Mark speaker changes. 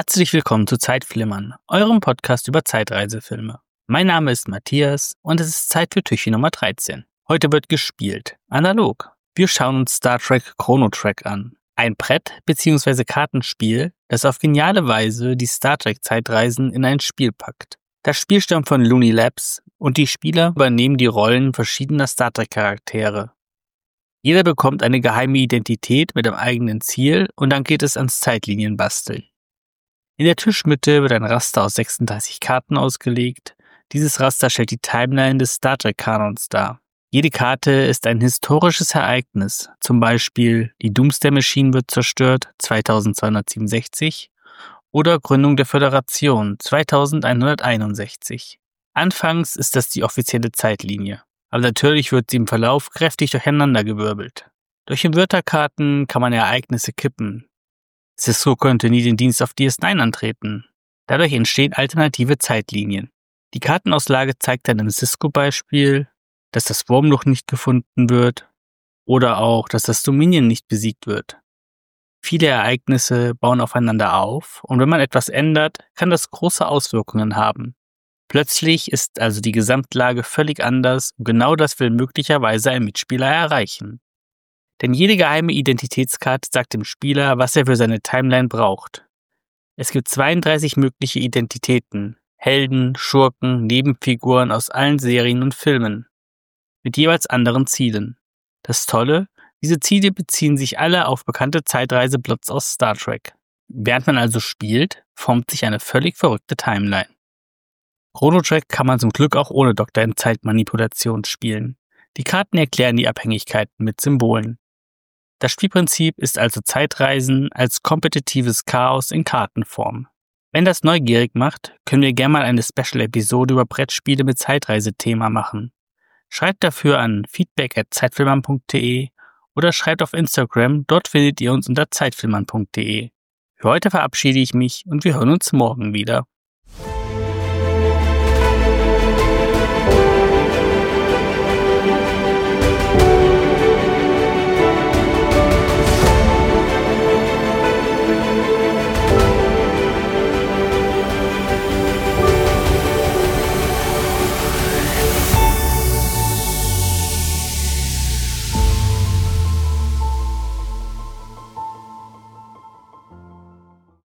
Speaker 1: Herzlich willkommen zu Zeitflimmern, eurem Podcast über Zeitreisefilme. Mein Name ist Matthias und es ist Zeit für Türchen Nummer 13. Heute wird gespielt, analog. Wir schauen uns Star Trek Chrono Trek an. Ein Brett- bzw. Kartenspiel, das auf geniale Weise die Star Trek Zeitreisen in ein Spiel packt. Das Spiel stammt von Looney Labs und die Spieler übernehmen die Rollen verschiedener Star Trek Charaktere. Jeder bekommt eine geheime Identität mit einem eigenen Ziel und dann geht es ans Zeitlinienbasteln. In der Tischmitte wird ein Raster aus 36 Karten ausgelegt. Dieses Raster stellt die Timeline des Star Trek-Kanons dar. Jede Karte ist ein historisches Ereignis, zum Beispiel die Doomsday Machine wird zerstört, 2267, oder Gründung der Föderation, 2161. Anfangs ist das die offizielle Zeitlinie, aber natürlich wird sie im Verlauf kräftig durcheinandergewirbelt. Durch die Wörterkarten kann man Ereignisse kippen. Sisko könnte nie den Dienst auf DS9 antreten. Dadurch entstehen alternative Zeitlinien. Die Kartenauslage zeigt dann im Sisko-Beispiel, dass das Wurmloch nicht gefunden wird oder auch, dass das Dominion nicht besiegt wird. Viele Ereignisse bauen aufeinander auf und wenn man etwas ändert, kann das große Auswirkungen haben. Plötzlich ist also die Gesamtlage völlig anders und genau das will möglicherweise ein Mitspieler erreichen. Denn jede geheime Identitätskarte sagt dem Spieler, was er für seine Timeline braucht. Es gibt 32 mögliche Identitäten, Helden, Schurken, Nebenfiguren aus allen Serien und Filmen, mit jeweils anderen Zielen. Das Tolle, diese Ziele beziehen sich alle auf bekannte Zeitreiseplots aus Star Trek. Während man also spielt, formt sich eine völlig verrückte Timeline. Chrono Trek kann man zum Glück auch ohne Doktor in Zeitmanipulation spielen. Die Karten erklären die Abhängigkeiten mit Symbolen. Das Spielprinzip ist also Zeitreisen als kompetitives Chaos in Kartenform. Wenn das neugierig macht, können wir gerne mal eine Special-Episode über Brettspiele mit Zeitreisethema machen. Schreibt dafür an feedback@zeitfilmern.de oder schreibt auf Instagram, dort findet ihr uns unter zeitfilmern.de. Für heute verabschiede ich mich und wir hören uns morgen wieder.